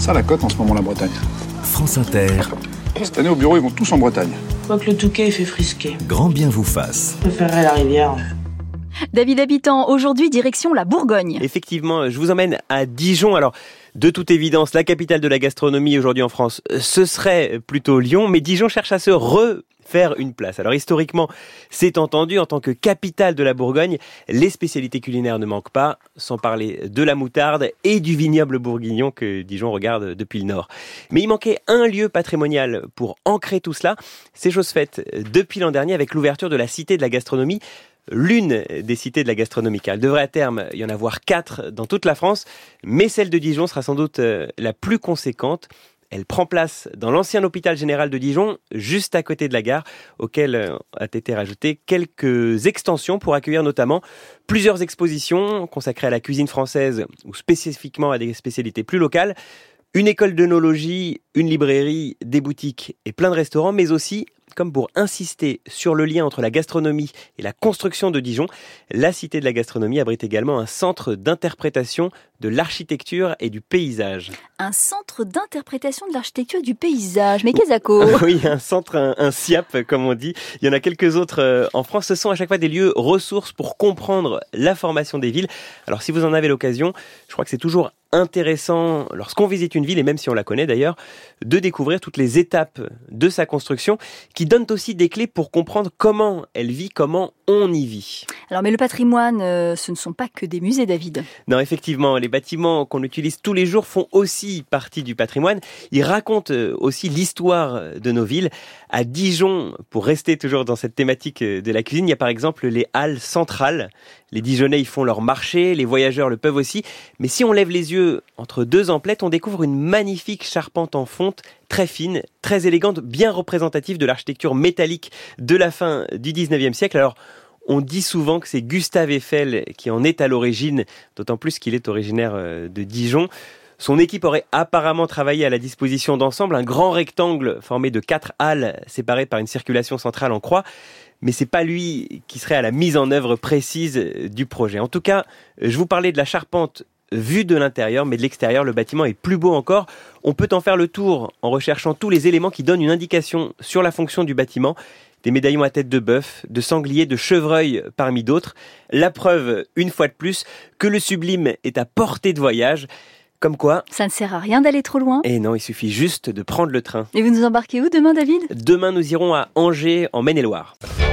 ça la cote en ce moment, la Bretagne. France Inter. Cette année, au bureau, ils vont tous en Bretagne. Je crois que le Touquet, il fait frisquer. Grand bien vous fasse. Je préférerais la rivière. David Habitant, aujourd'hui direction la Bourgogne. Effectivement, je vous emmène à Dijon. Alors, de toute évidence, la capitale de la gastronomie aujourd'hui en France, ce serait plutôt Lyon, mais Dijon cherche à se refaire une place. Alors historiquement, c'est entendu, en tant que capitale de la Bourgogne, les spécialités culinaires ne manquent pas, sans parler de la moutarde et du vignoble bourguignon que Dijon regarde depuis le nord. Mais il manquait un lieu patrimonial pour ancrer tout cela. C'est chose faite depuis l'an dernier avec l'ouverture de la Cité de la gastronomie, l'une des cités de la gastronomie. Car il devrait à terme y en avoir 4 dans toute la France, mais celle de Dijon sera sans doute la plus conséquente. Elle prend place dans l'ancien hôpital général de Dijon, juste à côté de la gare, auquel a été rajoutées quelques extensions pour accueillir notamment plusieurs expositions consacrées à la cuisine française ou spécifiquement à des spécialités plus locales, une école d'œnologie, une librairie, des boutiques et plein de restaurants, mais aussi, comme pour insister sur le lien entre la gastronomie et la construction de Dijon, la Cité de la gastronomie abrite également un centre d'interprétation de l'architecture et du paysage. Un centre d'interprétation de l'architecture et du paysage, mais qu'est-ce que Oui, un centre, un SIAP comme on dit. Il y en a quelques autres en France. Ce sont à chaque fois des lieux ressources pour comprendre la formation des villes. Alors si vous en avez l'occasion, je crois que c'est toujours intéressant, lorsqu'on visite une ville, et même si on la connaît d'ailleurs, de découvrir toutes les étapes de sa construction qui donnent aussi des clés pour comprendre comment elle vit, comment on y vit. Alors mais le patrimoine, ce ne sont pas que des musées, David. Non, effectivement, les bâtiments qu'on utilise tous les jours font aussi partie du patrimoine. Ils racontent aussi l'histoire de nos villes. À Dijon, pour rester toujours dans cette thématique de la cuisine, il y a par exemple les halles centrales. Les Dijonnais y font leur marché, les voyageurs le peuvent aussi. Mais si on lève les yeux entre deux emplettes, on découvre une magnifique charpente en fonte, très fine, très élégante, bien représentative de l'architecture métallique de la fin du 19e siècle. Alors, on dit souvent que c'est Gustave Eiffel qui en est à l'origine, d'autant plus qu'il est originaire de Dijon. Son équipe aurait apparemment travaillé à la disposition d'ensemble, un grand rectangle formé de 4 halles séparées par une circulation centrale en croix. Mais c'est pas lui qui serait à la mise en œuvre précise du projet. En tout cas, je vous parlais de la charpente vue de l'intérieur, mais de l'extérieur, le bâtiment est plus beau encore. On peut en faire le tour en recherchant tous les éléments qui donnent une indication sur la fonction du bâtiment. Des médaillons à tête de bœuf, de sanglier, de chevreuil parmi d'autres. La preuve, une fois de plus, que le sublime est à portée de voyage. Comme quoi... Ça ne sert à rien d'aller trop loin. Et non, il suffit juste de prendre le train. Et vous nous embarquez où demain, David ? Demain, nous irons à Angers, en Maine-et-Loire.